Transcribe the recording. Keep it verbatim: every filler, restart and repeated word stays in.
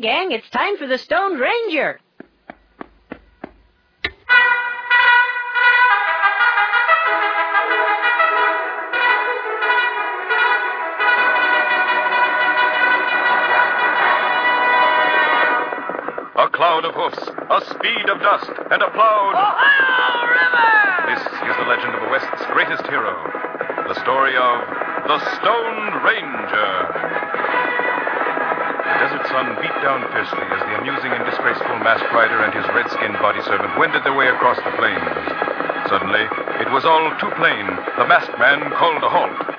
gang, it's time for the Stoned Ranger. A cloud of hoofs, a speed of dust, and a plowed... Ohio River! This is the legend of the West's greatest hero. The story of the Stoned Ranger. The desert sun beat down fiercely as the amusing and disgraceful masked rider and his red-skinned body servant wended their way across the plains. Suddenly, it was all too plain. The masked man called a halt.